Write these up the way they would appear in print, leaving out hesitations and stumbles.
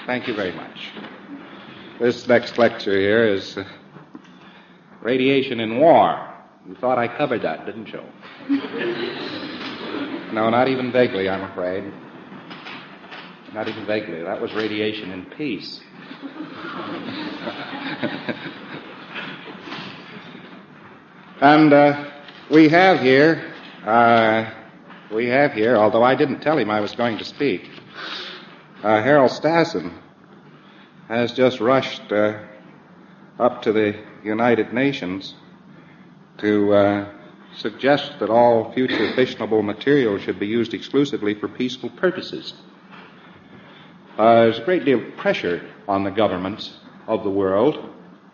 Thank you very much. This next lecture here is Radiation in War. You thought I covered that, didn't you? No, not even vaguely, I'm afraid. Not even vaguely. That was Radiation in Peace. And we have here, although I didn't tell him I was going to speak, Harold Stassen has just rushed up to the United Nations to suggest that all future fissionable material should be used exclusively for peaceful purposes. There's a great deal of pressure on the governments of the world,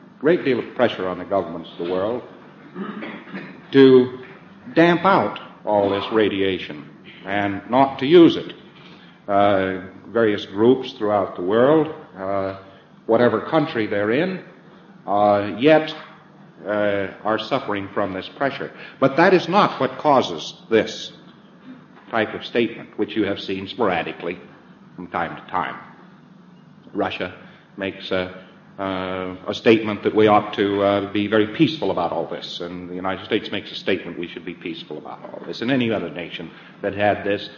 to damp out all this radiation and not to use it. Various groups throughout the world, whatever country they're in, yet are suffering from this pressure. But that is not what causes this type of statement, which you have seen sporadically from time to time. Russia makes a statement that we ought to be very peaceful about all this, and the United States makes a statement we should be peaceful about all this, and any other nation that had this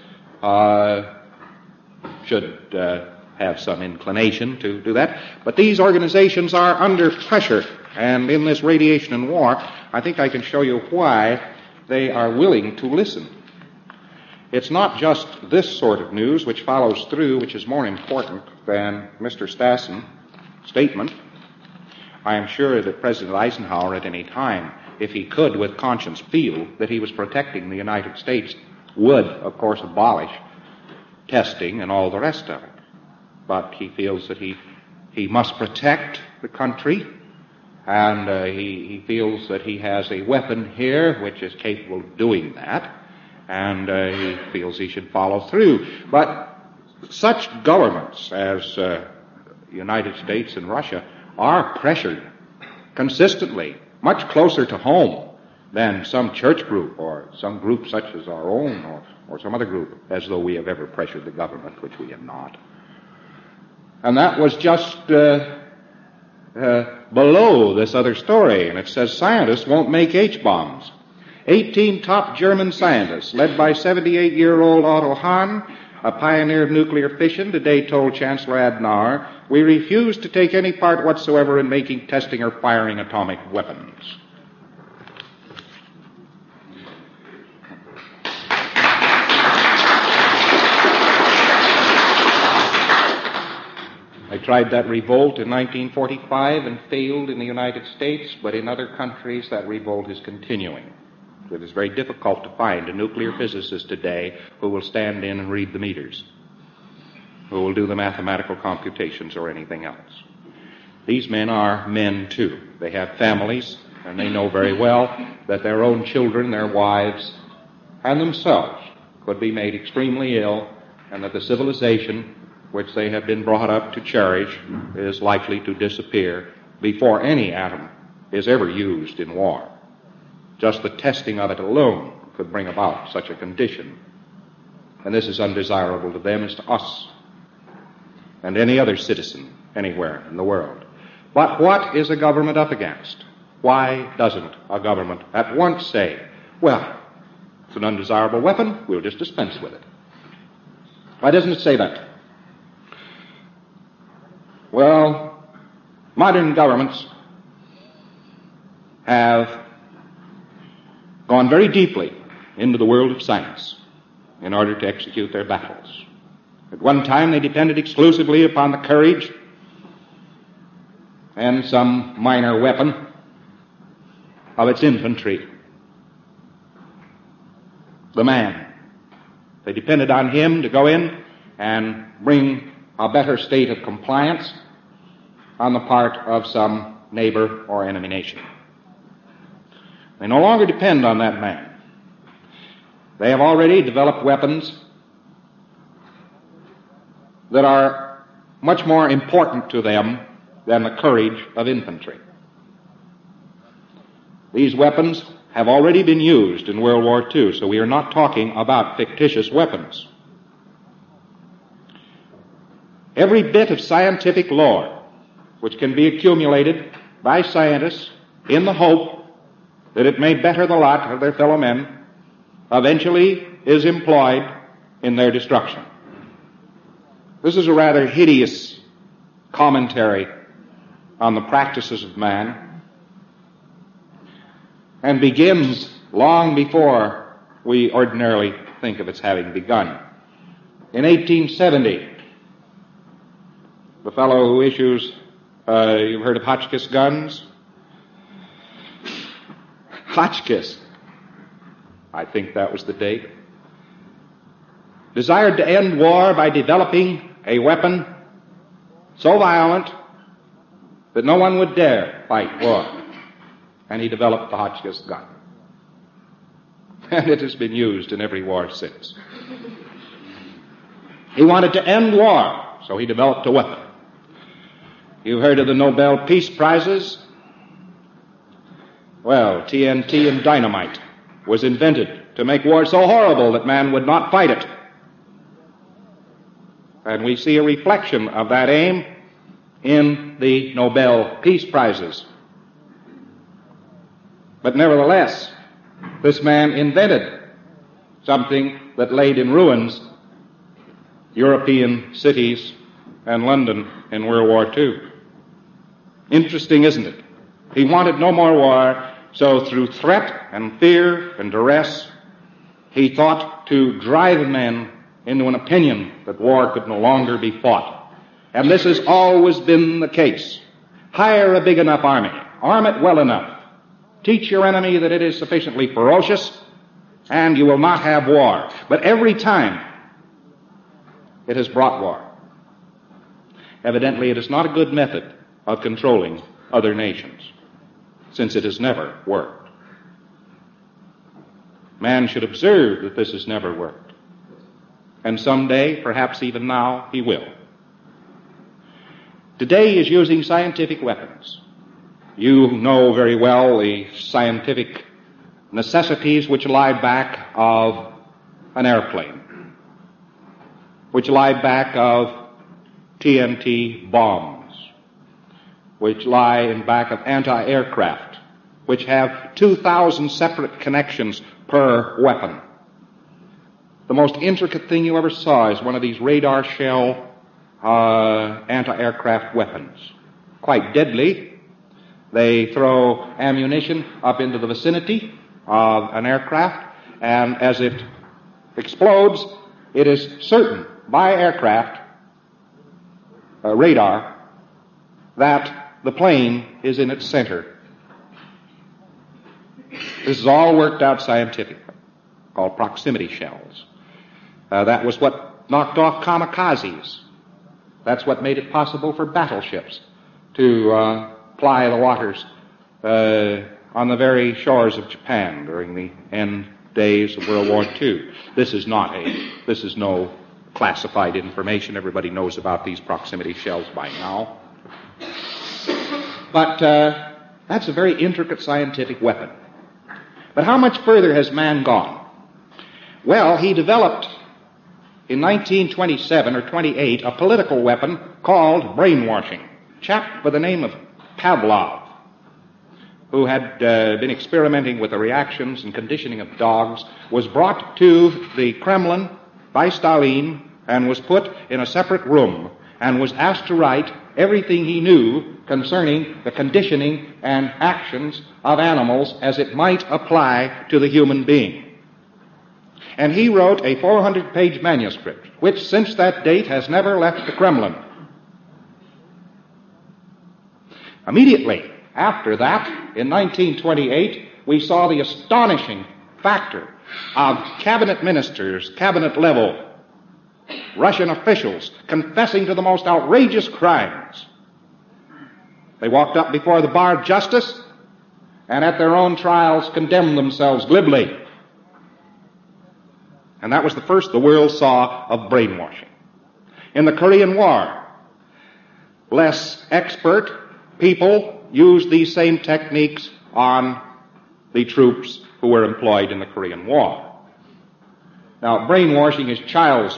should have some inclination to do that. But these organizations are under pressure, and in this Radiation and War, I think I can show you why they are willing to listen. It's not just this sort of news which follows through, which is more important than Mr. Stassen's statement. I am sure that President Eisenhower at any time, if he could with conscience feel that he was protecting the United States, would, of course, abolish testing and all the rest of it. But he feels that he must protect the country, and he feels that he has a weapon here which is capable of doing that, and he feels he should follow through. But such governments as the United States and Russia are pressured consistently, much closer to home than some church group or some group such as our own or some other group, as though we have ever pressured the government, which we have not. And that was just below this other story, and it says scientists won't make H-bombs. 18 top German scientists, led by 78-year-old Otto Hahn, a pioneer of nuclear fission, today told Chancellor Adenauer, "We refuse to take any part whatsoever in making, testing, or firing atomic weapons." They tried that revolt in 1945 and failed in the United States, but in other countries that revolt is continuing. It is very difficult to find a nuclear physicist today who will stand in and read the meters, who will do the mathematical computations or anything else. These men are men too. They have families, and they know very well that their own children, their wives, and themselves could be made extremely ill, and that the civilization which they have been brought up to cherish is likely to disappear before any atom is ever used in war. Just the testing of it alone could bring about such a condition. And this is undesirable to them as to us and any other citizen anywhere in the world. But what is a government up against? Why doesn't a government at once say, well, it's an undesirable weapon, we'll just dispense with it? Why doesn't it say that? Well, modern governments have gone very deeply into the world of science in order to execute their battles. At one time, they depended exclusively upon the courage and some minor weapon of its infantry. The man. They depended on him to go in and bring a better state of compliance on the part of some neighbor or enemy nation. They no longer depend on that man. They have already developed weapons that are much more important to them than the courage of infantry. These weapons have already been used in World War II, so we are not talking about fictitious weapons. every bit of scientific lore which can be accumulated by scientists in the hope that it may better the lot of their fellow men eventually is employed in their destruction. This is a rather hideous commentary on the practices of man and begins long before we ordinarily think of its having begun. In 1870, the fellow who issues, you've heard of Hotchkiss guns? Hotchkiss, I think that was the date, desired to end war by developing a weapon so violent that no one would dare fight war. And he developed the Hotchkiss gun. And it has been used in every war since. He wanted to end war, so he developed a weapon. You've heard of the Nobel Peace Prizes? Well, TNT and dynamite was invented to make war so horrible that man would not fight it. And we see a reflection of that aim in the Nobel Peace Prizes. But nevertheless, this man invented something that laid in ruins European cities and London in World War II. Interesting, isn't it? He wanted no more war, so through threat and fear and duress, he thought to drive men into an opinion that war could no longer be fought. And this has always been the case. Hire a big enough army, arm it well enough, teach your enemy that it is sufficiently ferocious, and you will not have war. But every time it has brought war. Evidently, it is not a good method of controlling other nations, since it has never worked. Man should observe that this has never worked. And someday, perhaps even now, he will. Today he is using scientific weapons. You know very well the scientific necessities which lie back of an airplane, which lie back of TNT bombs, which lie in back of anti-aircraft, which have 2,000 separate connections per weapon. The most intricate thing you ever saw is one of these radar shell anti-aircraft weapons. Quite deadly. They throw ammunition up into the vicinity of an aircraft, and as it explodes, it is certain by aircraft radar that the plane is in its center. This is all worked out scientifically, called proximity shells. That was what knocked off kamikazes. That's what made it possible for battleships to ply the waters on the very shores of Japan during the end days of World War II. This is no classified information. Everybody knows about these proximity shells by now. But that's a very intricate scientific weapon. But how much further has man gone? Well, he developed in 1927 or 28 a political weapon called brainwashing. A chap by the name of Pavlov, who had been experimenting with the reactions and conditioning of dogs, was brought to the Kremlin by Stalin and was put in a separate room and was asked to write everything he knew concerning the conditioning and actions of animals as it might apply to the human being. And he wrote a 400-page manuscript, which since that date has never left the Kremlin. Immediately after that, in 1928, we saw the astonishing factor of cabinet ministers, cabinet-level Russian officials confessing to the most outrageous crimes. They walked up before the bar of justice and at their own trials condemned themselves glibly. And that was the first the world saw of brainwashing. In the Korean War, less expert people used these same techniques on the troops who were employed in the Korean War. Now, brainwashing is child's play.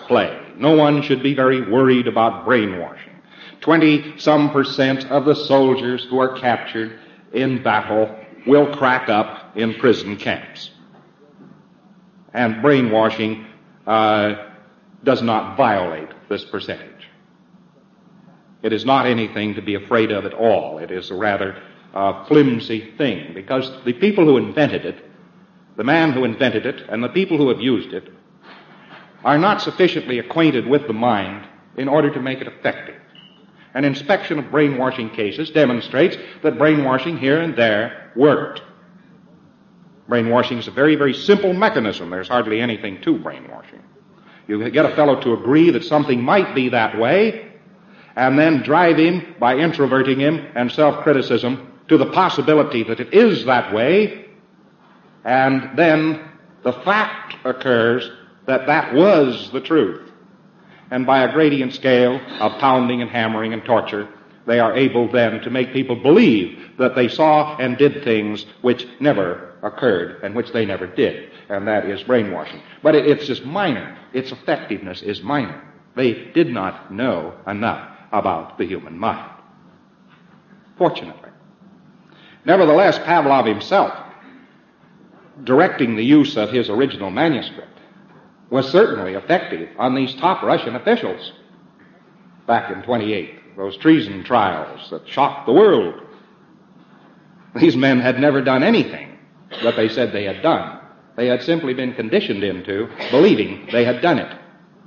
No one should be very worried about brainwashing. 20% of the soldiers who are captured in battle will crack up in prison camps. And brainwashing does not violate this percentage. It is not anything to be afraid of at all. It is a rather flimsy thing, because the people who invented it, the man who invented it, and the people who have used it are not sufficiently acquainted with the mind in order to make it effective. An inspection of brainwashing cases demonstrates that brainwashing here and there worked. Brainwashing is a very, very simple mechanism. There's hardly anything to brainwashing. You get a fellow to agree that something might be that way, and then drive him by introverting him and self-criticism to the possibility that it is that way, and then the fact occurs that that was the truth. And by a gradient scale of pounding and hammering and torture, they are able then to make people believe that they saw and did things which never occurred and which they never did. And that is brainwashing. But it's just minor. Its effectiveness is minor. They did not know enough about the human mind, fortunately. Nevertheless, Pavlov himself, directing the use of his original manuscript, was certainly effective on these top Russian officials back in 28, those treason trials that shocked the world. These men had never done anything that they said they had done. They had simply been conditioned into believing they had done it.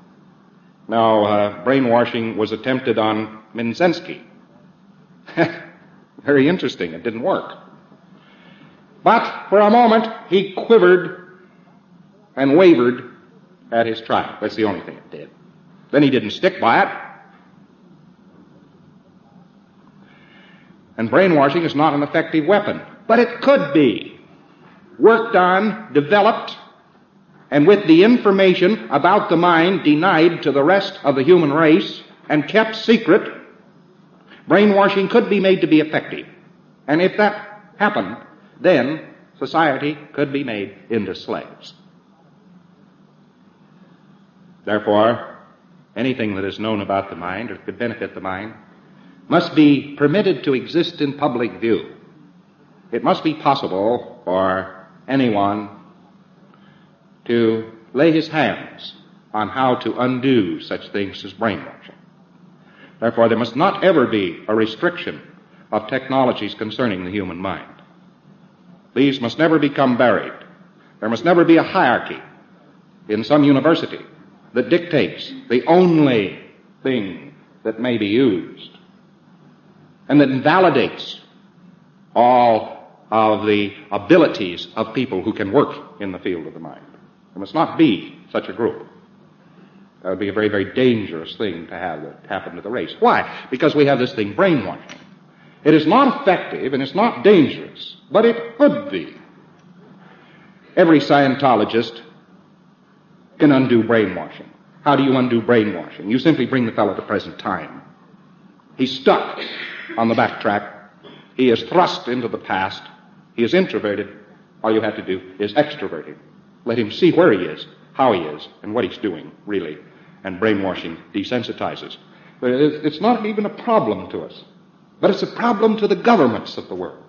Now, brainwashing was attempted on Minzensky. Very interesting. It didn't work. But for a moment, he quivered and wavered at his trial. That's the only thing it did. Then he didn't stick by it. And brainwashing is not an effective weapon. But it could be worked on, developed, and with the information about the mind denied to the rest of the human race and kept secret, brainwashing could be made to be effective. And if that happened, then society could be made into slaves. Therefore, anything that is known about the mind or could benefit the mind must be permitted to exist in public view. It must be possible for anyone to lay his hands on how to undo such things as brainwashing. Therefore, there must not ever be a restriction of technologies concerning the human mind. These must never become buried. There must never be a hierarchy in some university that dictates the only thing that may be used and that invalidates all of the abilities of people who can work in the field of the mind. There must not be such a group. That would be a very, very dangerous thing to have that happen to the race. Why? Because we have this thing, brainwashing. It is not effective and it's not dangerous, but it could be. Every Scientologist can undo brainwashing. How do you undo brainwashing? You simply bring the fellow to present time. He's stuck on the backtrack. He is thrust into the past. He is introverted. All you have to do is extrovert him. Let him see where he is, how he is, and what he's doing, really. And brainwashing desensitizes. It's not even a problem to us, but it's a problem to the governments of the world.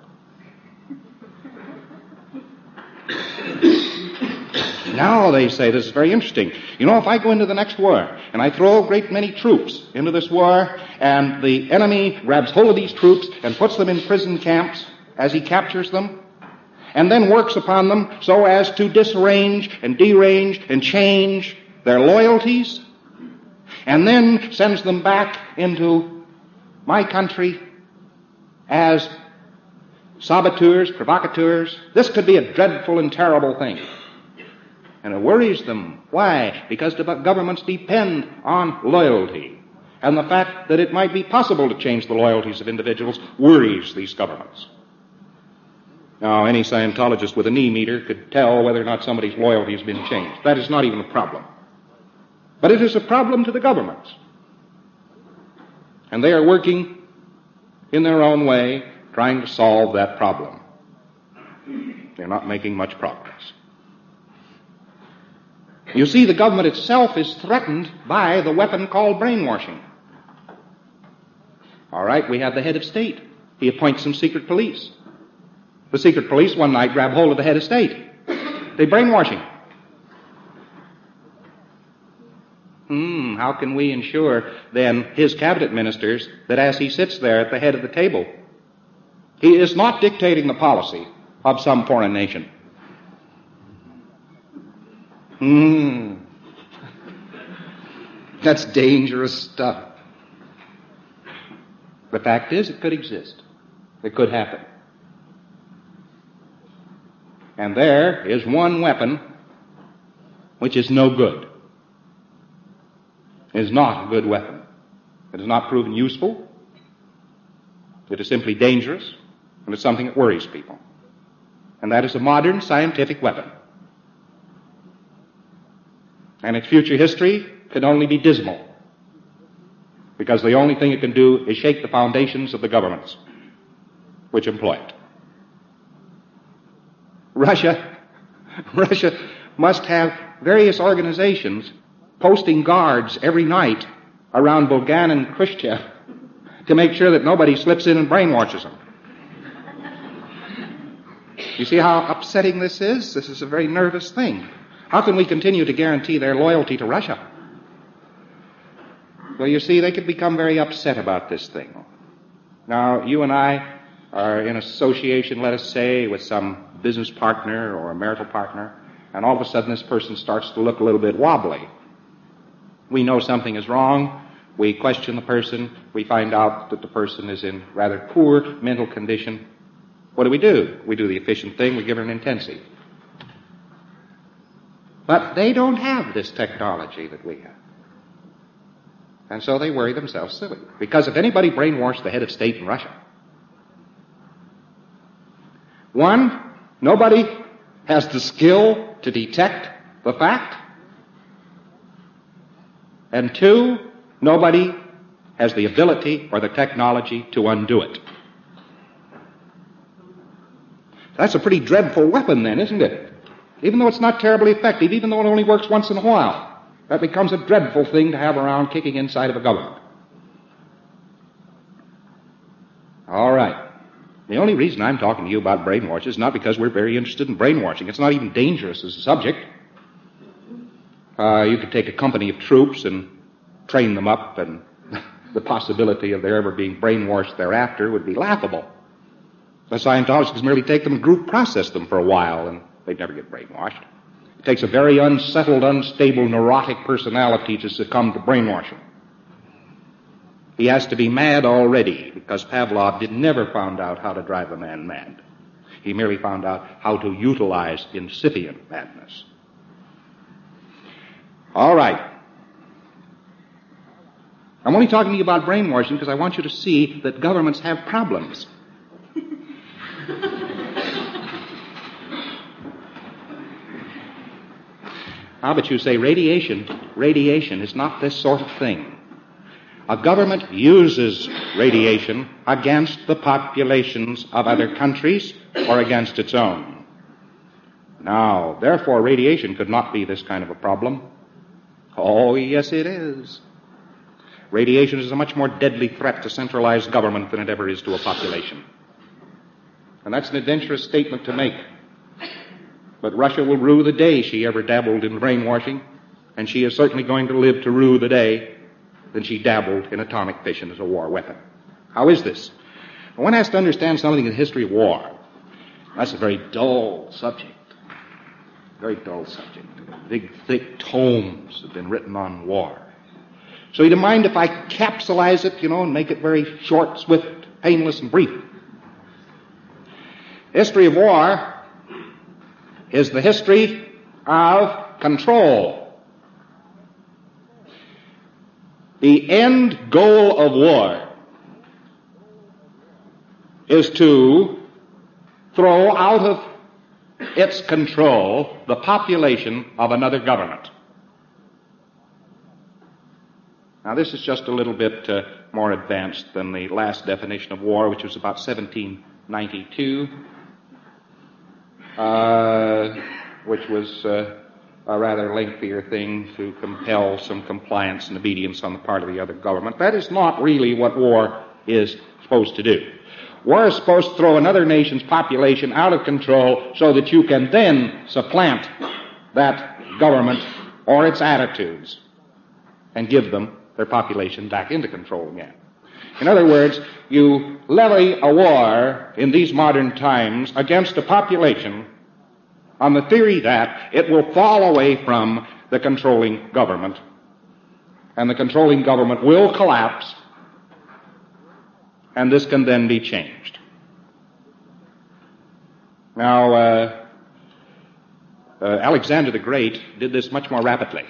Now they say, this is very interesting. You know, if I go into the next war and I throw a great many troops into this war and the enemy grabs hold of these troops and puts them in prison camps as he captures them and then works upon them so as to disarrange and derange and change their loyalties and then sends them back into my country as saboteurs, provocateurs, this could be a dreadful and terrible thing. And it worries them. Why? Because the governments depend on loyalty. And the fact that it might be possible to change the loyalties of individuals worries these governments. Now, any Scientologist with a knee meter could tell whether or not somebody's loyalty has been changed. That is not even a problem. But it is a problem to the governments. And they are working in their own way, trying to solve that problem. They're not making much progress. You see, the government itself is threatened by the weapon called brainwashing. All right, we have the head of state. He appoints some secret police. The secret police one night grab hold of the head of state. They brainwash him. How can we ensure then his cabinet ministers that as he sits there at the head of the table, he is not dictating the policy of some foreign nation? That's dangerous stuff. The fact is, it could exist. It could happen. And there is one weapon which is no good. It is not a good weapon. It is not proven useful. It is simply dangerous, and it's something that worries people. And that is a modern scientific weapon. And its future history can only be dismal, because the only thing it can do is shake the foundations of the governments which employ it. Russia must have various organizations posting guards every night around Bulgan and Khrushchev to make sure that nobody slips in and brainwashes them. You see how upsetting this is? This is a very nervous thing. How can we continue to guarantee their loyalty to Russia? Well, you see, they could become very upset about this thing. Now, you and I are in association, let us say, with some business partner or a marital partner, and all of a sudden this person starts to look a little bit wobbly. We know something is wrong. We question the person. We find out that the person is in rather poor mental condition. What do? We do the efficient thing. We give her an intensive. But they don't have this technology that we have. And so they worry themselves silly. Because if anybody brainwashed the head of state in Russia, one, nobody has the skill to detect the fact. And two, nobody has the ability or the technology to undo it. That's a pretty dreadful weapon then, isn't it? Even though it's not terribly effective, even though it only works once in a while, that becomes a dreadful thing to have around kicking inside of a government. All right. The only reason I'm talking to you about brainwashing is not because we're very interested in brainwashing. It's not even dangerous as a subject. You could take a company of troops and train them up, and the possibility of their ever being brainwashed thereafter would be laughable. The Scientologists merely take them and group process them for a while, and they'd never get brainwashed. It takes a very unsettled, unstable, neurotic personality to succumb to brainwashing. He has to be mad already, because Pavlov never found out how to drive a man mad. He merely found out how to utilize incipient madness. All right. I'm only talking to you about brainwashing because I want you to see that governments have problems. But you say radiation is not this sort of thing. A government uses radiation against the populations of other countries or against its own. Now, therefore, radiation could not be this kind of a problem. Oh, yes, it is. Radiation is a much more deadly threat to centralized government than it ever is to a population. And that's an adventurous statement to make. But Russia will rue the day she ever dabbled in brainwashing, and she is certainly going to live to rue the day that she dabbled in atomic fission as a war weapon. How is this? One has to understand something in the history of war. That's a very dull subject. Very dull subject. Big, thick tomes have been written on war. So you don't mind if I capsulize it, and make it very short, swift, painless, and brief. History of war is the history of control. The end goal of war is to throw out of its control the population of another government. Now, this is just a little bit more advanced than the last definition of war, which was about 1792, which was a rather lengthier thing to compel some compliance and obedience on the part of the other government. That is not really what war is supposed to do. War is supposed to throw another nation's population out of control so that you can then supplant that government or its attitudes and give them their population back into control again. In other words, you levy a war in these modern times against a population on the theory that it will fall away from the controlling government, and the controlling government will collapse, and this can then be changed. Now, Alexander the Great did this much more rapidly.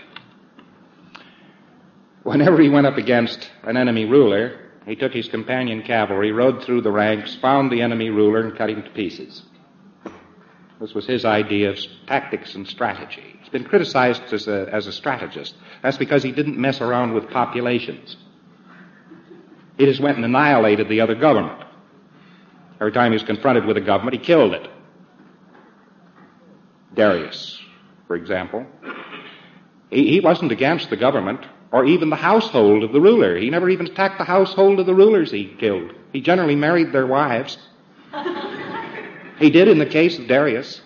Whenever he went up against an enemy ruler, he took his companion cavalry, rode through the ranks, found the enemy ruler, and cut him to pieces. This was his idea of tactics and strategy. He's been criticized as a strategist. That's because he didn't mess around with populations. He just went and annihilated the other government. Every time he was confronted with a government, he killed it. Darius, for example, he wasn't against the government or even the household of the ruler. He never even attacked the household of the rulers he killed. He generally married their wives. He did in the case of Darius.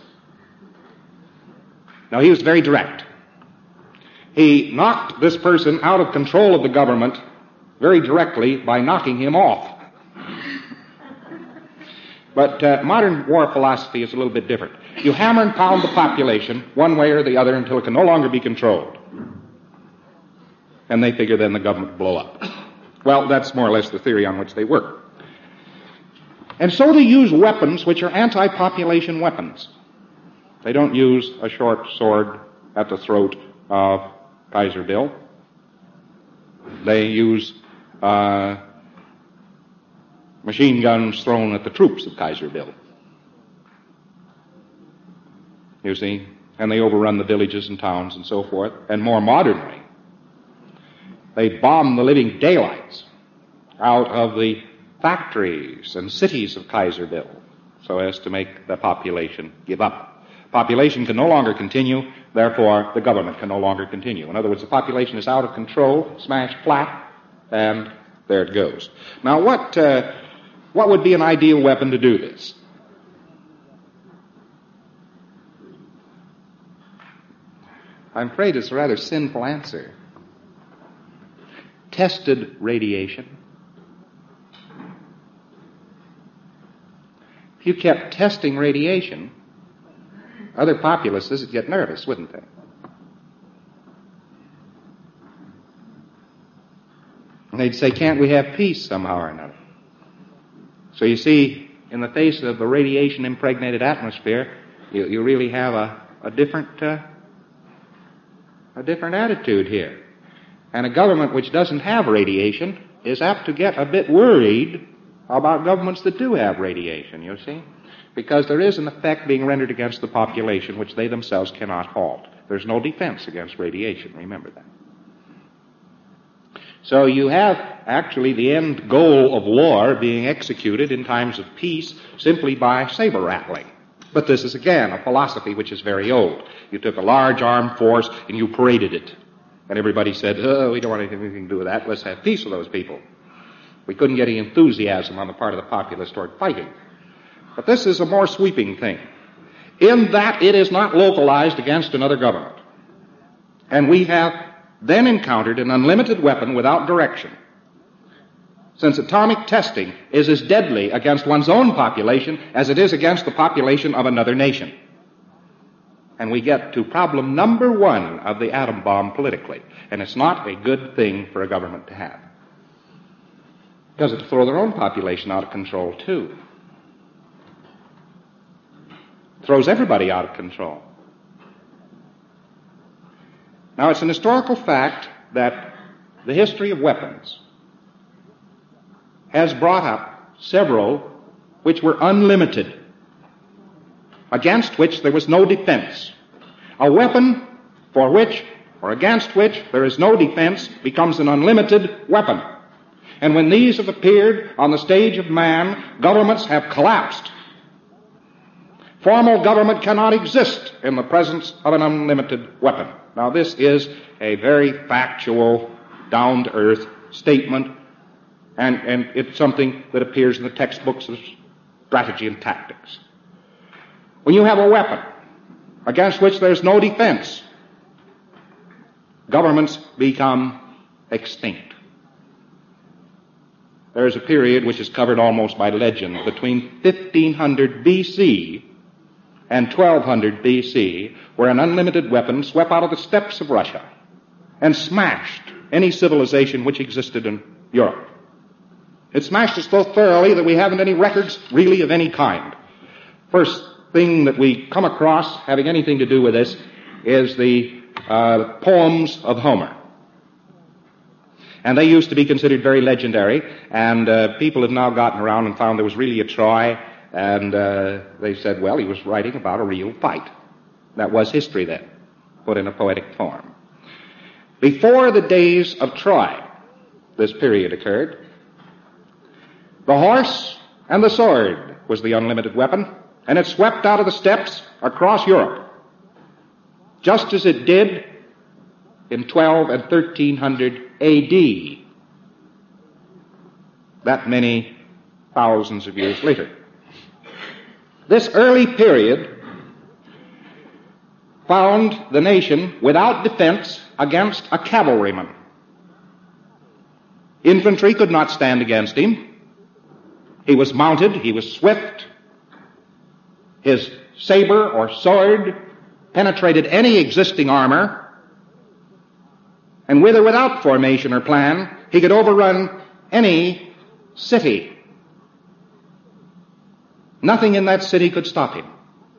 Now, he was very direct. He knocked this person out of control of the government very directly by knocking him off. But modern war philosophy is a little bit different. You hammer and pound the population one way or the other until it can no longer be controlled. And they figure then the government will blow up. Well, that's more or less the theory on which they work. And so they use weapons which are anti-population weapons. They don't use a short sword at the throat of Kaiser Bill. They use machine guns thrown at the troops of Kaiser Bill. You see? And they overrun the villages and towns and so forth. And more modernly, they bomb the living daylights out of the factories and cities of Kaiser Bill so as to make the population give up. Population can no longer continue, therefore the government can no longer continue. In other words, the population is out of control, smashed flat, and there it goes. Now, what would be an ideal weapon to do this? I'm afraid it's a rather sinful answer. Tested radiation. If you kept testing radiation, other populaces would get nervous, wouldn't they? And they'd say, can't we have peace somehow or another? So you see, in the face of the radiation-impregnated atmosphere, you really have a different attitude here. And a government which doesn't have radiation is apt to get a bit worried about governments that do have radiation, you see, because there is an effect being rendered against the population which they themselves cannot halt. There's no defense against radiation, remember that. So you have actually the end goal of war being executed in times of peace simply by saber rattling. But this is again a philosophy which is very old. You took a large armed force and you paraded it. And everybody said, oh, we don't want anything to do with that. Let's have peace with those people. We couldn't get any enthusiasm on the part of the populace toward fighting. But this is a more sweeping thing, in that it is not localized against another government. And we have then encountered an unlimited weapon without direction, since atomic testing is as deadly against one's own population as it is against the population of another nation. And we get to problem number one of the atom bomb politically, and it's not a good thing for a government to have. Because it'll throw their own population out of control, too. Throws everybody out of control. Now, it's an historical fact that the history of weapons has brought up several which were unlimited, against which there was no defense. A weapon for which or against which there is no defense becomes an unlimited weapon. And when these have appeared on the stage of man, governments have collapsed. Formal government cannot exist in the presence of an unlimited weapon. Now, this is a very factual, down-to-earth statement, and it's something that appears in the textbooks of strategy and tactics. When you have a weapon against which there's no defense, governments become extinct. There is a period which is covered almost by legend between 1500 BC and 1200 BC, where an unlimited weapon swept out of the steppes of Russia and smashed any civilization which existed in Europe. It smashed us so thoroughly that we haven't any records really of any kind. First thing that we come across having anything to do with this is the poems of Homer. And they used to be considered very legendary, and people have now gotten around and found there was really a Troy, and they said, well, he was writing about a real fight. That was history then, put in a poetic form. Before the days of Troy, this period occurred, the horse and the sword was the unlimited weapon, and it swept out of the steppes across Europe, just as it did in 12 and 1300 A.D., that many thousands of years later. This early period found the nation without defense against a cavalryman. Infantry could not stand against him. He was mounted, he was swift. His saber or sword penetrated any existing armor, and with or without formation or plan, he could overrun any city. Nothing in that city could stop him.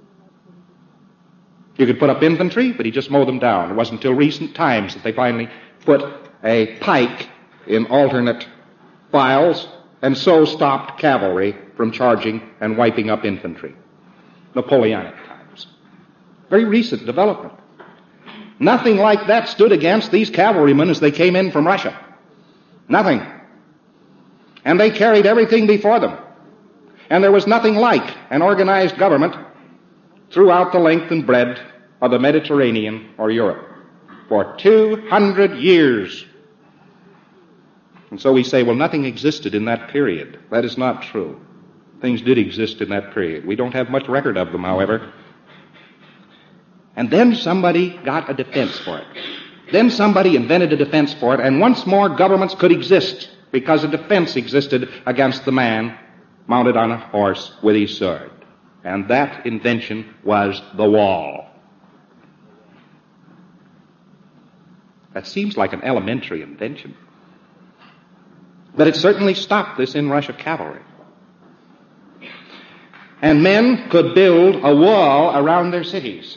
You could put up infantry, but he just mowed them down. It wasn't until recent times that they finally put a pike in alternate files and so stopped cavalry from charging and wiping up infantry. Napoleonic times. Very recent development. Nothing like that stood against these cavalrymen as they came in from Russia. Nothing. And they carried everything before them. And there was nothing like an organized government throughout the length and breadth of the Mediterranean or Europe for 200 years. And so we say, well, nothing existed in that period. That is not true. Things did exist in that period. We don't have much record of them, however. And then somebody got a defense for it. Then somebody invented a defense for it, and once more governments could exist because a defense existed against the man mounted on a horse with his sword. And that invention was the wall. That seems like an elementary invention. But it certainly stopped this inrush of cavalry. And men could build a wall around their cities,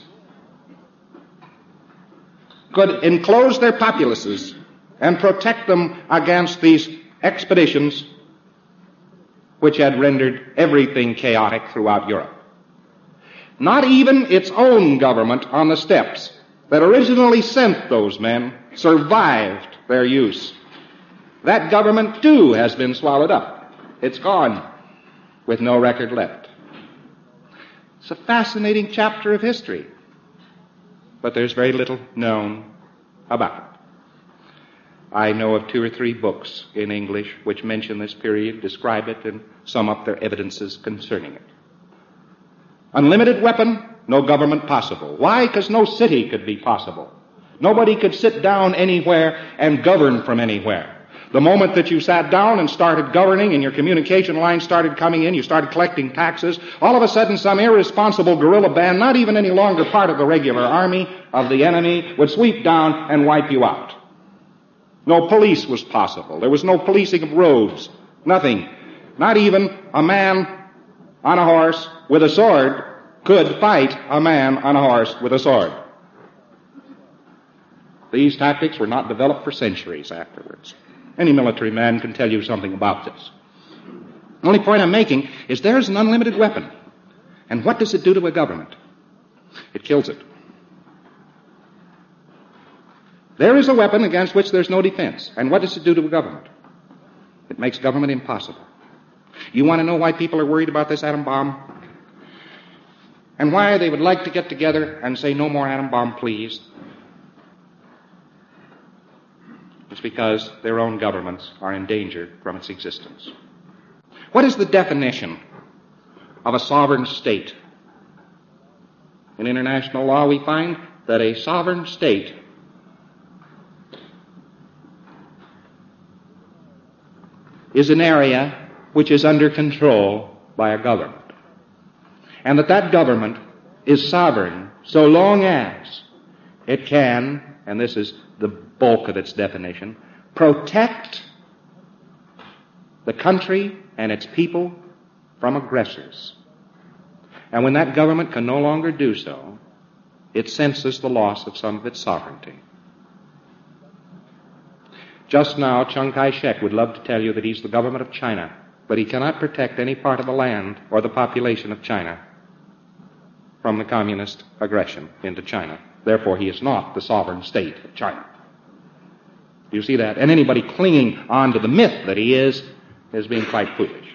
could enclose their populaces and protect them against these expeditions which had rendered everything chaotic throughout Europe. Not even its own government on the steppes that originally sent those men survived their use. That government, too, has been swallowed up. It's gone with no record left. It's a fascinating chapter of history, but there's very little known about it. I know of 2 or 3 books in English which mention this period, describe it, and sum up their evidences concerning it. Unlimited weapon, no government possible. Why? Because no city could be possible. Nobody could sit down anywhere and govern from anywhere. The moment that you sat down and started governing and your communication lines started coming in, you started collecting taxes, all of a sudden some irresponsible guerrilla band, not even any longer part of the regular army of the enemy, would sweep down and wipe you out. No police was possible. There was no policing of roads. Nothing. Not even a man on a horse with a sword could fight a man on a horse with a sword. These tactics were not developed for centuries afterwards. Any military man can tell you something about this. The only point I'm making is there's an unlimited weapon. And what does it do to a government? It kills it. There is a weapon against which there's no defense. And what does it do to a government? It makes government impossible. You want to know why people are worried about this atom bomb? and why they would like to get together and say, no more atom bomb, please. It's because their own governments are endangered from its existence. What is the definition of a sovereign state? In international law, we find that a sovereign state is an area which is under control by a government, and that government is sovereign so long as it can, and this is the bulk of its definition, protect the country and its people from aggressors. And when that government can no longer do so, it senses the loss of some of its sovereignty. Just now, Chiang Kai-shek would love to tell you that he's the government of China, but he cannot protect any part of the land or the population of China from the communist aggression into China. Therefore, he is not the sovereign state of China. Do you see that? And anybody clinging on to the myth that he is being quite foolish.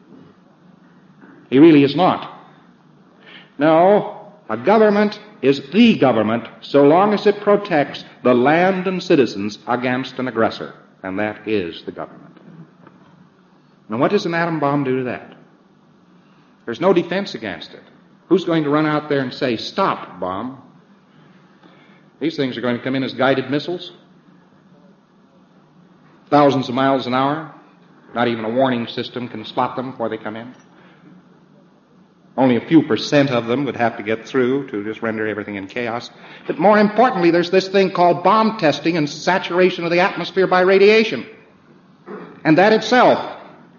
He really is not. No, a government is the government so long as it protects the land and citizens against an aggressor, and that is the government. Now, what does an atom bomb do to that? There's no defense against it. Who's going to run out there and say, stop, bomb? These things are going to come in as guided missiles, thousands of miles an hour. Not even a warning system can spot them before they come in. Only a few % of them would have to get through to just render everything in chaos. But more importantly, there's this thing called bomb testing and saturation of the atmosphere by radiation. And that itself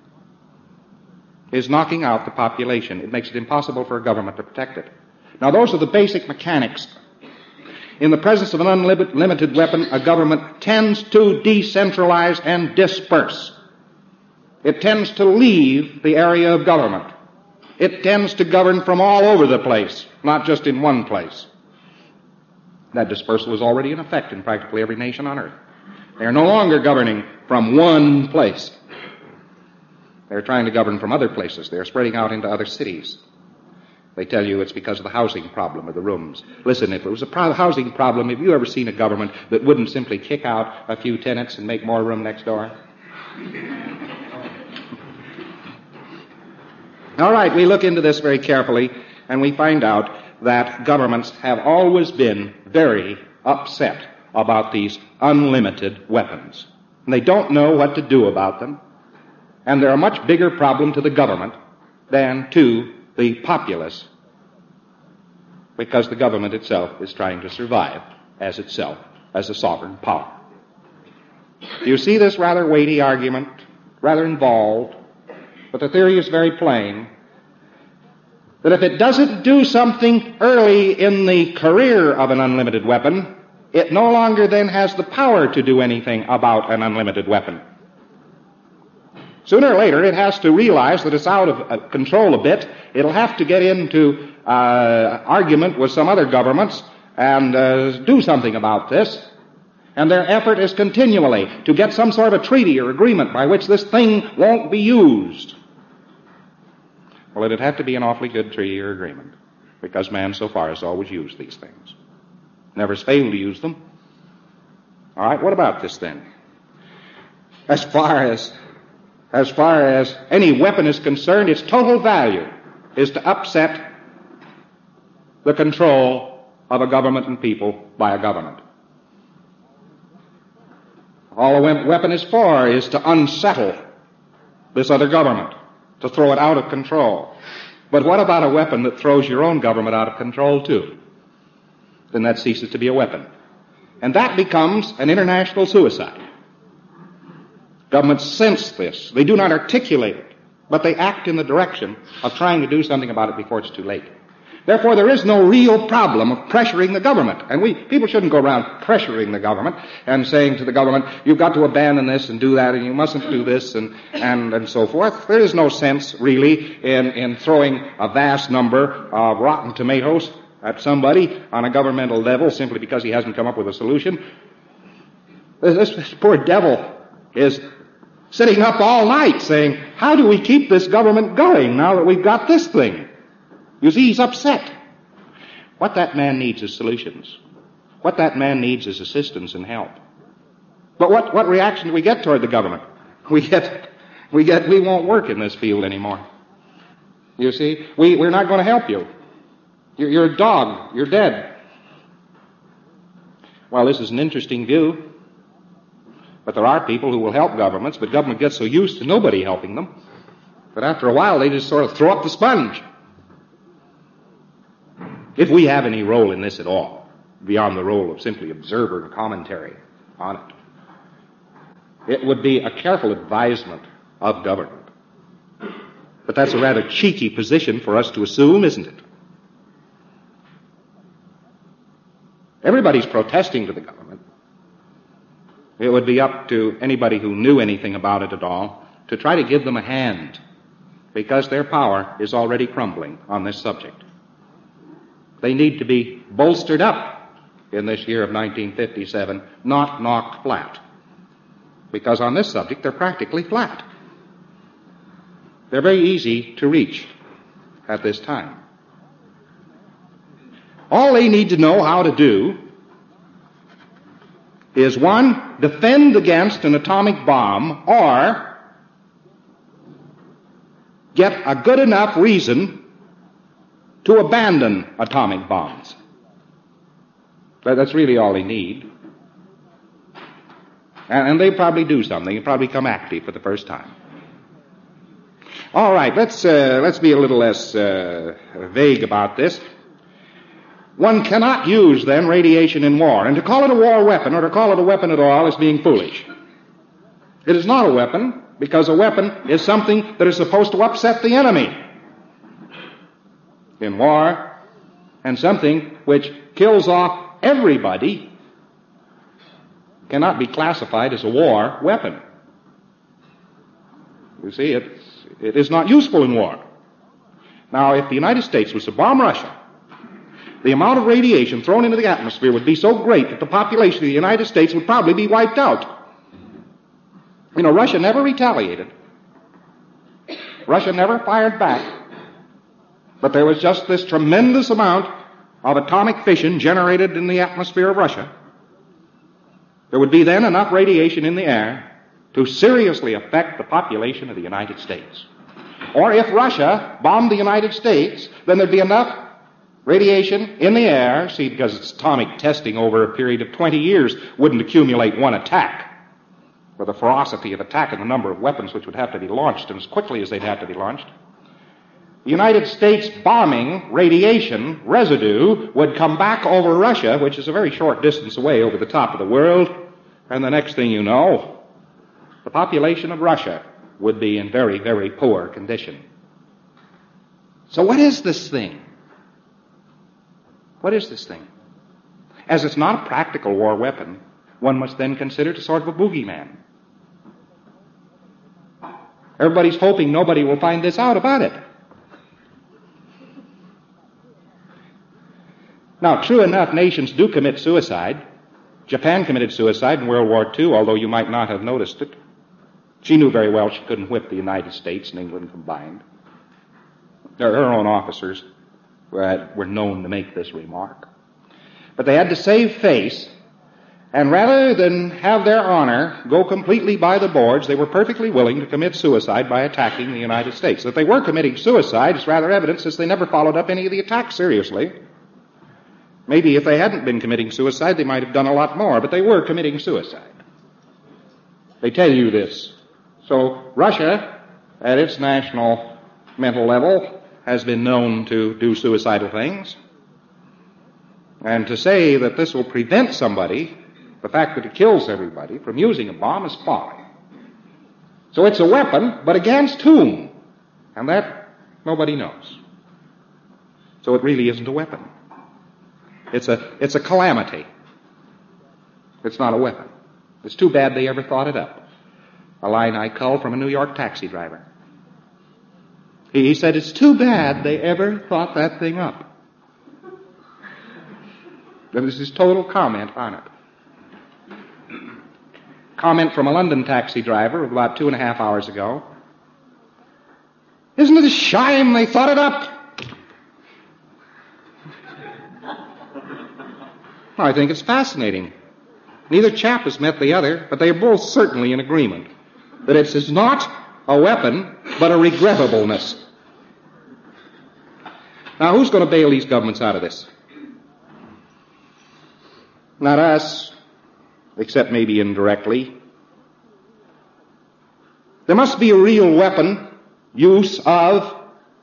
is knocking out the population. It makes it impossible for a government to protect it. Now, those are the basic mechanics. In the presence of an unlimited weapon, a government tends to decentralize and disperse. It tends to leave the area of government. It tends to govern from all over the place, not just in one place. That dispersal is already in effect in practically every nation on earth. They are no longer governing from one place. They're trying to govern from other places. They're spreading out into other cities. They tell you it's because of the housing problem of the rooms. Listen, if it was a housing problem, have you ever seen a government that wouldn't simply kick out a few tenants and make more room next door? All right, we look into this very carefully, and we find out that governments have always been very upset about these unlimited weapons. And they don't know what to do about them, and they're a much bigger problem to the government than to the populace, because the government itself is trying to survive as itself, as a sovereign power. Do you see this rather weighty argument, rather involved? But the theory is very plain, that if it doesn't do something early in the career of an unlimited weapon, it no longer then has the power to do anything about an unlimited weapon. Sooner or later, it has to realize that it's out of control a bit. It'll have to get into argument with some other governments and do something about this. And their effort is continually to get some sort of a treaty or agreement by which this thing won't be used. Well, it'd have to be an awfully good treaty or agreement, because man so far has always used these things. Never has failed to use them. All right, what about this then? As far as any weapon is concerned, its total value is to upset the control of a government and people by a government. All a weapon is for is to unsettle this other government, to throw it out of control. But what about a weapon that throws your own government out of control too? Then that ceases to be a weapon. And that becomes an international suicide. Governments sense this. They do not articulate it, but they act in the direction of trying to do something about it before it's too late. Therefore, there is no real problem of pressuring the government. And people shouldn't go around pressuring the government and saying to the government, you've got to abandon this and do that, and you mustn't do this, and so forth. There is no sense, really, in throwing a vast number of rotten tomatoes at somebody on a governmental level simply because he hasn't come up with a solution. This poor devil is sitting up all night saying, how do we keep this government going now that we've got this thing? You see, he's upset. What that man needs is solutions. What that man needs is assistance and help. But what reaction do we get toward the government? We won't work in this field anymore. You see, we're not going to help you. You're a dog. You're dead. Well, this is an interesting view. But there are people who will help governments, but government gets so used to nobody helping them that after a while they just sort of throw up the sponge. If we have any role in this at all, beyond the role of simply observer and commentary on it, it would be a careful advisement of government. But that's a rather cheeky position for us to assume, isn't it? Everybody's protesting to the government. It would be up to anybody who knew anything about it at all to try to give them a hand, because their power is already crumbling on this subject. They need to be bolstered up in this year of 1957, not knocked flat, because on this subject they're practically flat. They're very easy to reach at this time. All they need to know how to do is, one, defend against an atomic bomb, or get a good enough reason to abandon atomic bombs. That's really all they need. And they probably do something. They probably become active for the first time. All right, let's be a little less vague about this. One cannot use, then, radiation in war. And to call it a war weapon, or to call it a weapon at all, is being foolish. It is not a weapon, because a weapon is something that is supposed to upset the enemy in war, and something which kills off everybody cannot be classified as a war weapon. You see, it is not useful in war. Now, if the United States was to bomb Russia, the amount of radiation thrown into the atmosphere would be so great that the population of the United States would probably be wiped out. You know, Russia never retaliated. Russia never fired back. But there was just this tremendous amount of atomic fission generated in the atmosphere of Russia. There would be then enough radiation in the air to seriously affect the population of the United States. Or if Russia bombed the United States, then there'd be enough radiation in the air, see, because it's atomic testing over a period of 20 years wouldn't accumulate one attack. For the ferocity of attack and the number of weapons which would have to be launched, and as quickly as they'd have to be launched, the United States bombing radiation residue would come back over Russia, which is a very short distance away over the top of the world, and the next thing you know, the population of Russia would be in very, very poor condition. So what is this thing? What is this thing? As it's not a practical war weapon, one must then consider it a sort of a boogeyman. Everybody's hoping nobody will find this out about it. Now, true enough, nations do commit suicide. Japan committed suicide in World War II, although you might not have noticed it. She knew very well she couldn't whip the United States and England combined. Her own officers were known to make this remark. But they had to save face, and rather than have their honor go completely by the boards, they were perfectly willing to commit suicide by attacking the United States. That they were committing suicide is rather evident, since they never followed up any of the attacks seriously. Maybe if they hadn't been committing suicide, they might have done a lot more, but they were committing suicide. They tell you this. So Russia, at its national mental level, has been known to do suicidal things. And to say that this will prevent somebody, the fact that it kills everybody, from using a bomb is folly. So it's a weapon, but against whom? And that nobody knows. So it really isn't a weapon. It's a calamity. It's not a weapon. It's too bad they ever thought it up. A line I culled from a New York taxi driver. He said, it's too bad they ever thought that thing up. That was his total comment on it. Comment from a London taxi driver of about 2.5 hours ago. Isn't it a shame they thought it up? I think it's fascinating. Neither chap has met the other, but they are both certainly in agreement that it is not a weapon, but a regrettableness. Now, who's going to bail these governments out of this? Not us, except maybe indirectly. There must be a real weapon use of.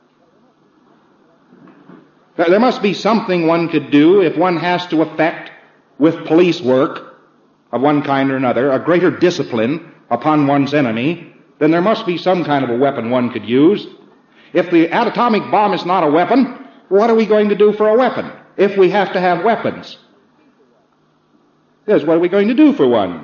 There must be something one could do if one has to effect with police work of one kind or another a greater discipline upon one's enemy. Then there must be some kind of a weapon one could use. If the atomic bomb is not a weapon, what are we going to do for a weapon if we have to have weapons? Yes, what are we going to do for one?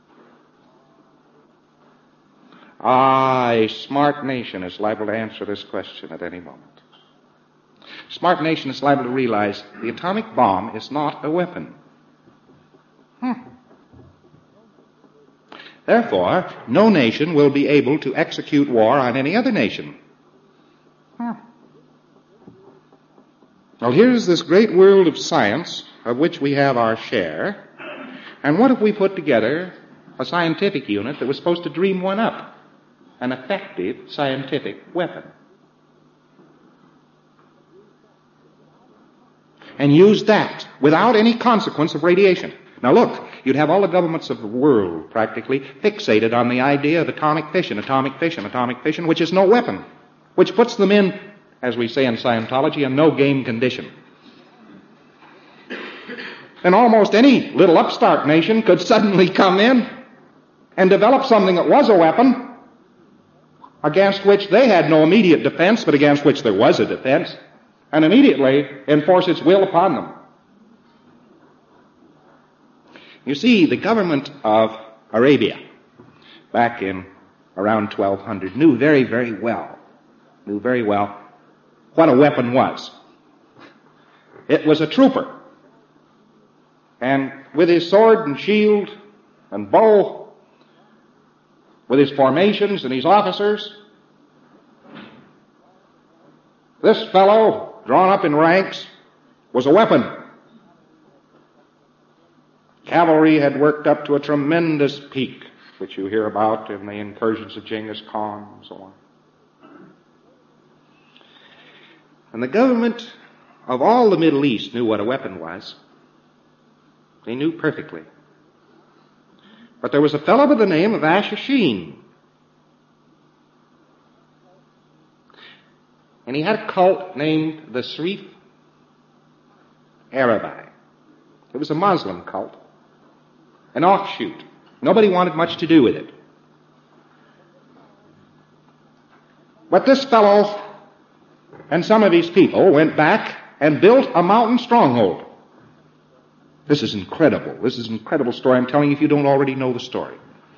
A smart nation is liable to answer this question at any moment. Smart nation is liable to realize the atomic bomb is not a weapon. Therefore, no nation will be able to execute war on any other nation. Well, here's this great world of science of which we have our share. And what if we put together a scientific unit that was supposed to dream one up? An effective scientific weapon. And use that without any consequence of radiation. Now look, you'd have all the governments of the world practically fixated on the idea of atomic fission, which is no weapon, which puts them in, as we say in Scientology, a no-game condition. And almost any little upstart nation could suddenly come in and develop something that was a weapon against which they had no immediate defense, but against which there was a defense, and immediately enforce its will upon them. You see, the government of Arabia, back in around 1200, knew very well what a weapon was. It was a trooper. And with his sword and shield and bow, with his formations and his officers, this fellow, drawn up in ranks, was a weapon. Cavalry had worked up to a tremendous peak, which you hear about in the incursions of Genghis Khan and so on. And the government of all the Middle East knew what a weapon was. They knew perfectly. But there was a fellow by the name of Ash-Sheen. And he had a cult named the Sharif Arabi. It was a Muslim cult. An offshoot. Nobody wanted much to do with it. But this fellow and some of his people went back and built a mountain stronghold. This is incredible. This is an incredible story. I'm telling you if you don't already know the story.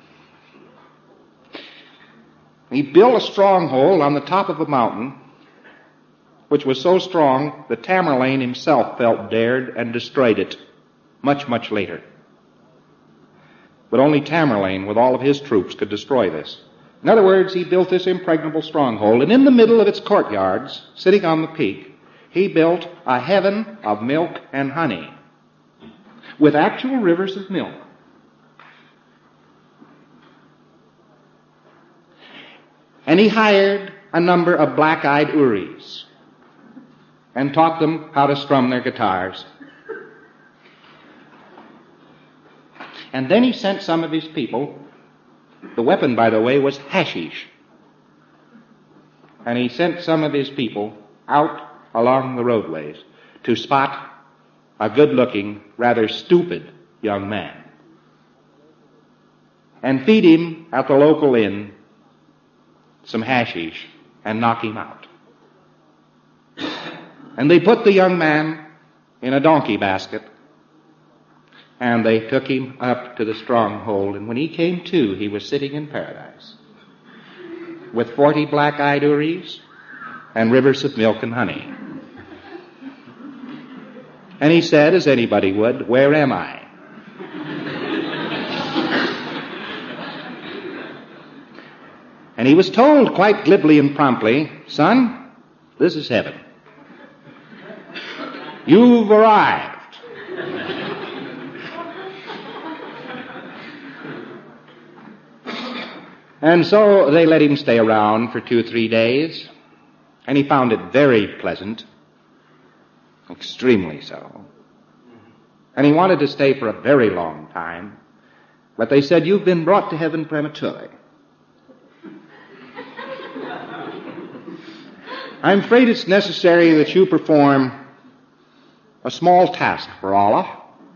He built a stronghold on the top of a mountain, which was so strong that Tamerlane himself felt dared and destroyed it much later. But only Tamerlane, with all of his troops, could destroy this. In other words, he built this impregnable stronghold, and in the middle of its courtyards, sitting on the peak, he built a heaven of milk and honey, with actual rivers of milk. And he hired a number of black-eyed Uris and taught them how to strum their guitars. And then he sent some of his people, the weapon, by the way, was hashish. And he sent some of his people out along the roadways to spot a good-looking, rather stupid young man and feed him at the local inn some hashish and knock him out. And they put the young man in a donkey basket and they took him up to the stronghold, and when he came to, he was sitting in paradise with 40 black-eyed Uris and rivers of milk and honey. And he said, as anybody would, "Where am I?" And he was told quite glibly and promptly, "Son, this is heaven. You've arrived." And so they let him stay around for 2 or 3 days, and he found it very pleasant, extremely so. And he wanted to stay for a very long time, but they said, "You've been brought to heaven prematurely. I'm afraid it's necessary that you perform a small task for Allah.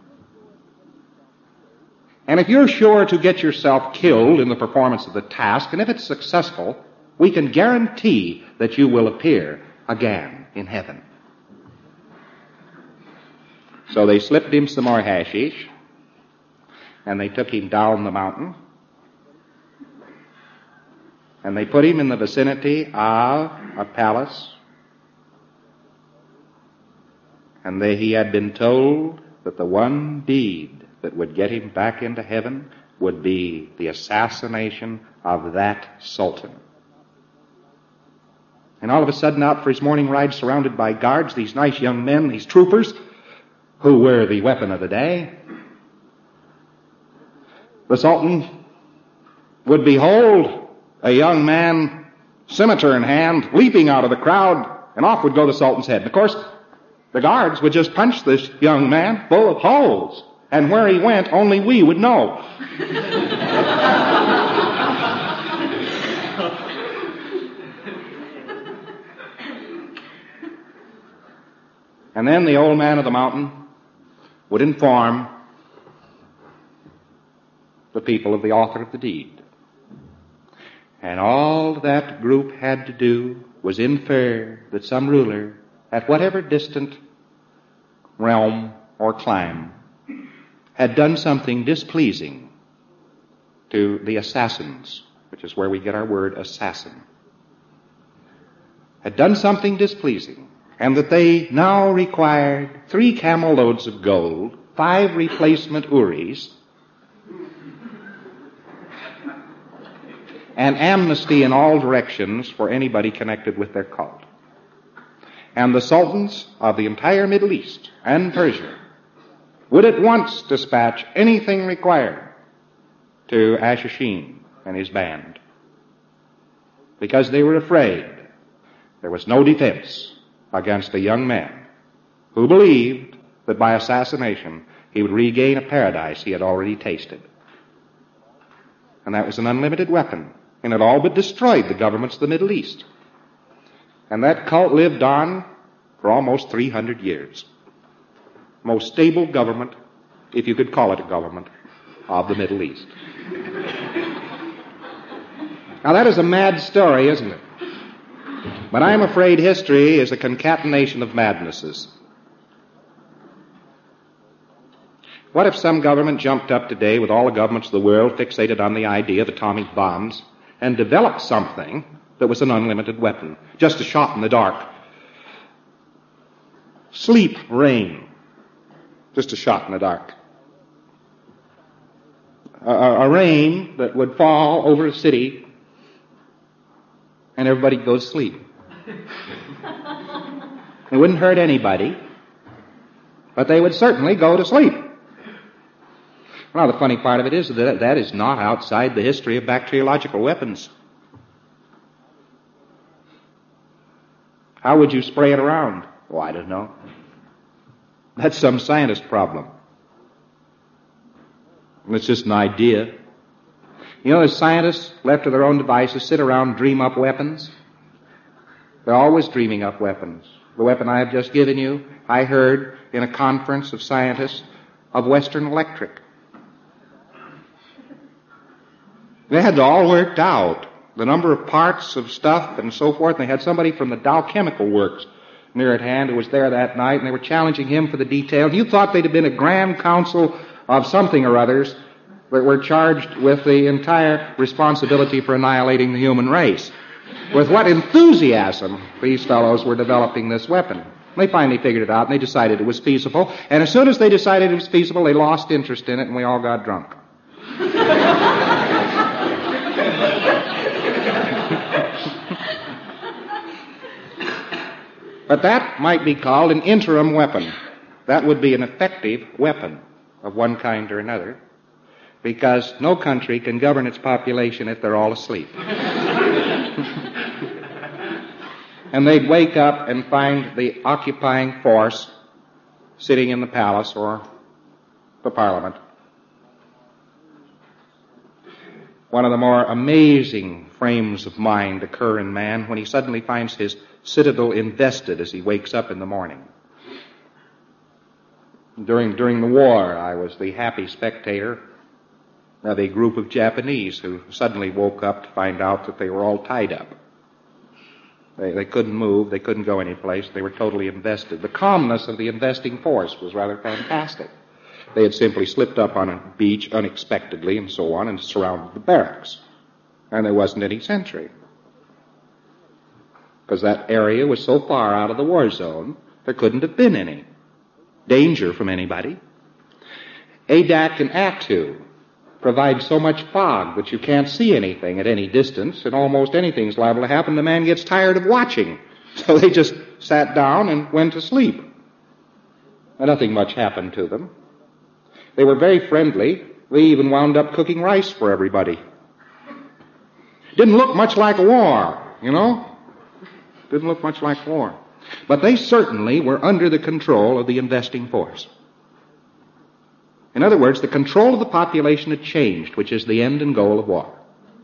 And if you're sure to get yourself killed in the performance of the task, and if it's successful, we can guarantee that you will appear again in heaven." So they slipped him some more hashish, and they took him down the mountain, and they put him in the vicinity of a palace, and he had been told that the one deed that would get him back into heaven would be the assassination of that sultan. And all of a sudden, out for his morning ride, surrounded by guards, these nice young men, these troopers, who were the weapon of the day, the sultan would behold a young man, scimitar in hand, leaping out of the crowd, and off would go the sultan's head. And of course, the guards would just punch this young man full of holes. And where he went, only we would know. And then the old man of the mountain would inform the people of the author of the deed. And all that group had to do was infer that some ruler, at whatever distant realm or clime, had done something displeasing to the assassins, which is where we get our word assassin, had done something displeasing, and that they now required 3 camel loads of gold, 5 replacement uris, and amnesty in all directions for anybody connected with their cult. And the sultans of the entire Middle East and Persia would at once dispatch anything required to Ashashin and his band, because they were afraid there was no defense against a young man who believed that by assassination he would regain a paradise he had already tasted. And that was an unlimited weapon, and it all but destroyed the governments of the Middle East. And that cult lived on for almost 300 years. Most stable government, if you could call it a government, of the Middle East. Now that is a mad story, isn't it? But I'm afraid history is a concatenation of madnesses. What if some government jumped up today with all the governments of the world fixated on the idea of atomic bombs and developed something that was an unlimited weapon, just a shot in the dark? Sleep rain. Just a shot in the dark. A rain that would fall over a city and everybody goes to sleep. It wouldn't hurt anybody, but they would certainly go to sleep. Well, the funny part of it is that that is not outside the history of bacteriological weapons. How would you spray it around? Oh, I don't know. That's some scientist problem. It's just an idea. You know, as scientists, left to their own devices, sit around, dream up weapons. They're always dreaming up weapons. The weapon I have just given you, I heard in a conference of scientists of Western Electric. They had it all worked out, the number of parts of stuff and so forth. And they had somebody from the Dow Chemical Works near at hand who was there that night, and they were challenging him for the details. You thought they'd have been a grand council of something or others that were charged with the entire responsibility for annihilating the human race. With what enthusiasm these fellows were developing this weapon. They finally figured it out, and they decided it was feasible. And as soon as they decided it was feasible, they lost interest in it, and we all got drunk. But that might be called an interim weapon. That would be an effective weapon of one kind or another. because no country can govern its population if they're all asleep. And they'd wake up and find the occupying force sitting in the palace or the parliament. One of the more amazing frames of mind occur in man when he suddenly finds his citadel invested as he wakes up in the morning. During the war, I was the happy spectator of a group of Japanese who suddenly woke up to find out that they were all tied up. They couldn't move, they couldn't go anyplace, they were totally invested. The calmness of the investing force was rather fantastic. They had simply slipped up on a beach unexpectedly and so on and surrounded the barracks. And there wasn't any sentry. Because that area was so far out of the war zone, there couldn't have been any danger from anybody. Adak and Attu provide so much fog that you can't see anything at any distance, and almost anything's liable to happen. The man gets tired of watching. So they just sat down and went to sleep. And nothing much happened to them. They were very friendly. They even wound up cooking rice for everybody. Didn't look much like a war, you know? Didn't look much like war. But they certainly were under the control of the investing force. In other words, the control of the population had changed, which is the end and goal of war.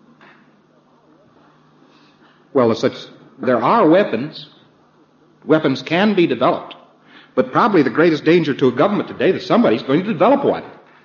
Well, there are weapons. Weapons can be developed. But probably the greatest danger to a government today is that somebody's going to develop one.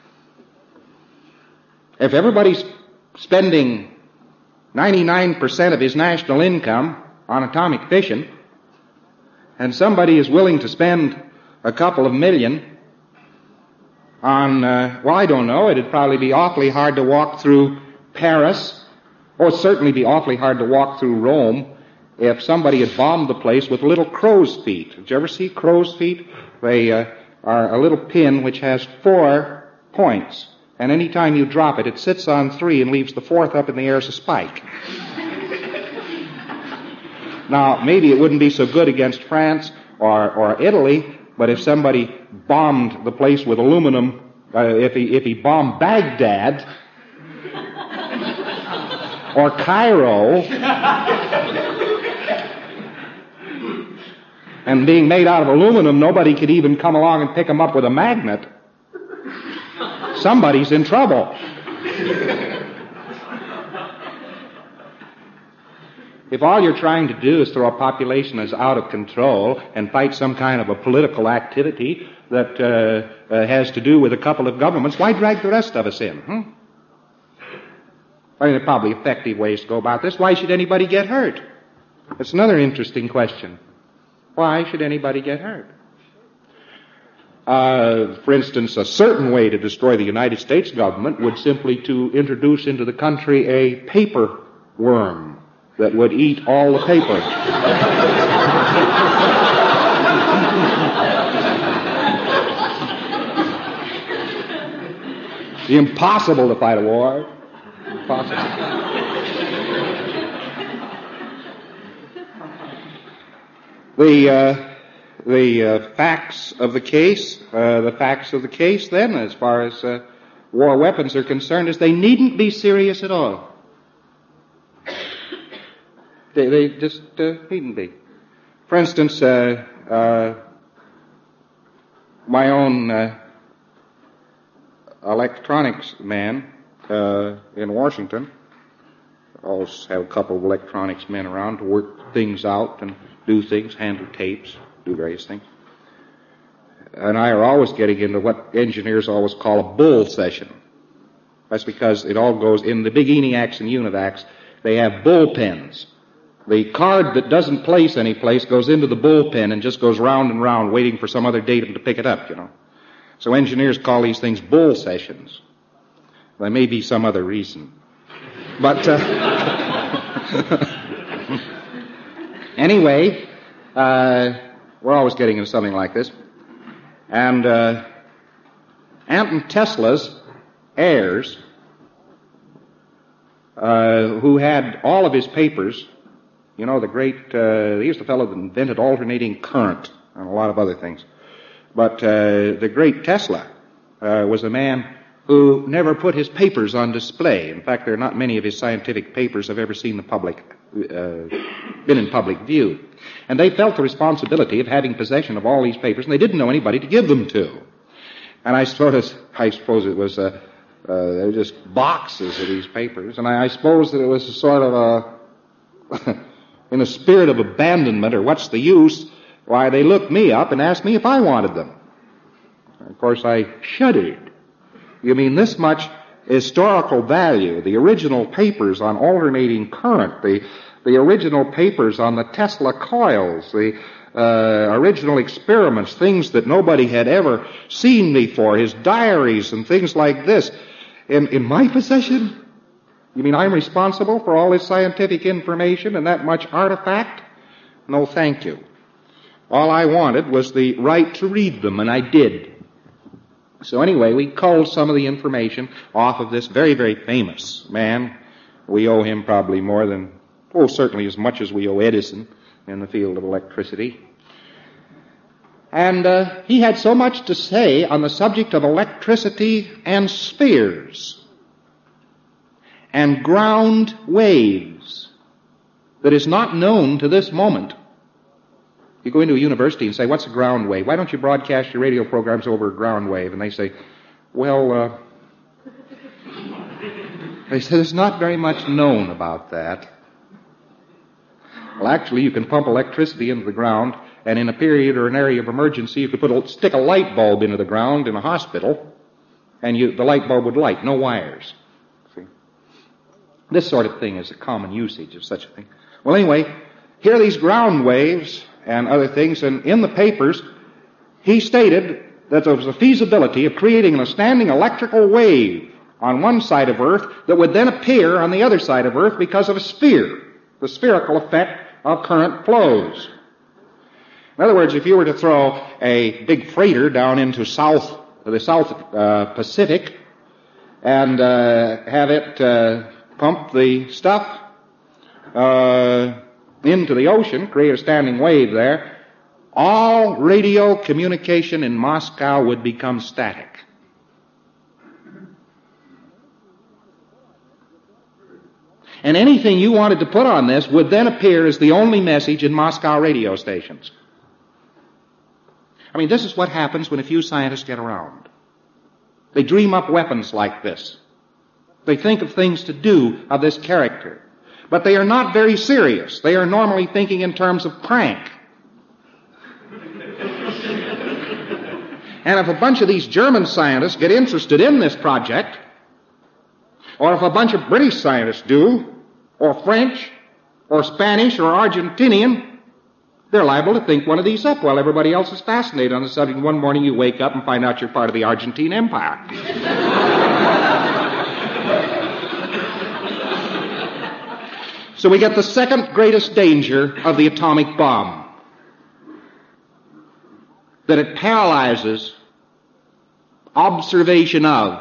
If everybody's spending 99% of his national income on atomic fission, and somebody is willing to spend a couple of million on, I don't know, it'd probably be awfully hard to walk through Paris, or it'd certainly be awfully hard to walk through Rome if somebody had bombed the place with little crow's feet. Did you ever see crow's feet? They are a little pin which has 4 points, and any time you drop it, it sits on 3 and leaves the 4th up in the air as a spike. Now, maybe it wouldn't be so good against France or Italy, but if somebody bombed the place with aluminum, if he bombed Baghdad or Cairo, and being made out of aluminum, nobody could even come along and pick them up with a magnet. Somebody's in trouble. If all you're trying to do is throw a population that's out of control and fight some kind of a political activity that has to do with a couple of governments, why drag the rest of us in? I mean, there are probably effective ways to go about this. Why should anybody get hurt? That's another interesting question. Why should anybody get hurt? For instance, a certain way to destroy the United States government would simply to introduce into the country a paper worm that would eat all the paper. Impossible to fight a war. Impossible. The facts of the case, then, as far as war weapons are concerned, is they needn't be serious at all. They just needn't be. For instance, my own electronics man in Washington, I always have a couple of electronics men around to work things out and do things, handle tapes, do various things. And I are always getting into what engineers always call a bull session. That's because it all goes in the big ENIACs and UNIVACs. They have bullpens. The card that doesn't place any place goes into the bullpen and just goes round and round waiting for some other datum to pick it up, you know. So engineers call these things bull sessions. There may be some other reason. But anyway, we're always getting into something like this. And Anton Tesla's heirs, who had all of his papers, you know, he's the fellow that invented alternating current and a lot of other things. But the great Tesla was a man who never put his papers on display. In fact, there are not many of his scientific papers have ever seen the public, been in public view. And they felt the responsibility of having possession of all these papers, and they didn't know anybody to give them to. And I suppose it was, they were just boxes of these papers, and I suppose that it was a sort of in a spirit of abandonment, or what's the use, why, they looked me up and asked me if I wanted them. Of course, I shuddered. You mean this much historical value, the original papers on alternating current, the original papers on the Tesla coils, the original experiments, things that nobody had ever seen before, his diaries and things like this, in my possession? You mean I'm responsible for all this scientific information and that much artifact? No, thank you. All I wanted was the right to read them, and I did. So anyway, we culled some of the information off of this very, very famous man. We owe him probably more than, certainly as much as we owe Edison in the field of electricity. And he had so much to say on the subject of electricity and spheres and ground waves that is not known to this moment. You go into a university and say, what's a ground wave? Why don't you broadcast your radio programs over a ground wave? And they say, well, there's not very much known about that. Well, actually, you can pump electricity into the ground, and in a period or an area of emergency, you could stick a light bulb into the ground in a hospital, and the light bulb would light, no wires. See? This sort of thing is a common usage of such a thing. Well, anyway, here are these ground waves and other things, and in the papers, he stated that there was a feasibility of creating a standing electrical wave on one side of Earth that would then appear on the other side of Earth because of a sphere, the spherical effect of current flows. In other words, if you were to throw a big freighter down into the South Pacific and have it pump the stuff into the ocean, create a standing wave there, all radio communication in Moscow would become static. And anything you wanted to put on this would then appear as the only message in Moscow radio stations. I mean, this is what happens when a few scientists get around. They dream up weapons like this. They think of things to do of this character. But they are not very serious. They are normally thinking in terms of prank. And if a bunch of these German scientists get interested in this project, or if a bunch of British scientists do, or French, or Spanish, or Argentinian, they're liable to think one of these up while everybody else is fascinated on the subject. One morning you wake up and find out you're part of the Argentine Empire. So we get the second greatest danger of the atomic bomb, that it paralyzes observation of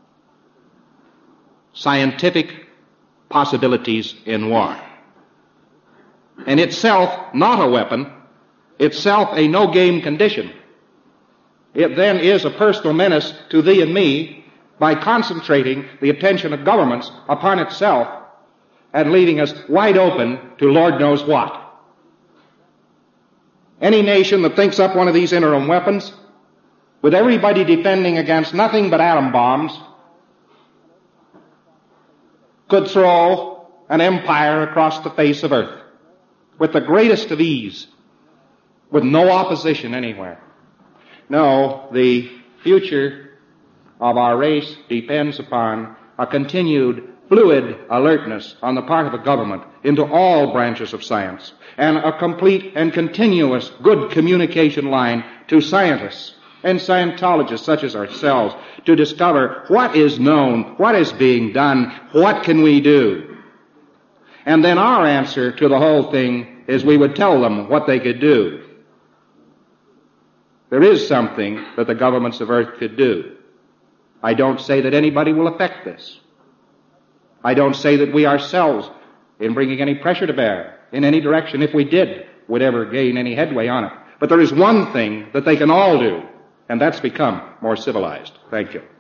scientific possibilities in war. And itself not a weapon, itself a no-game condition. It then is a personal menace to thee and me by concentrating the attention of governments upon itself and leaving us wide open to Lord knows what. Any nation that thinks up one of these interim weapons, with everybody defending against nothing but atom bombs, could throw an empire across the face of Earth with the greatest of ease, with no opposition anywhere. No, the future of our race depends upon a continued fluid alertness on the part of the government into all branches of science, and a complete and continuous good communication line to scientists and Scientologists such as ourselves to discover what is known, what is being done, what can we do. And then our answer to the whole thing is we would tell them what they could do. There is something that the governments of Earth could do. I don't say that anybody will affect this. I don't say that we ourselves, in bringing any pressure to bear in any direction, if we did, would ever gain any headway on it. But there is one thing that they can all do, and that's become more civilized. Thank you.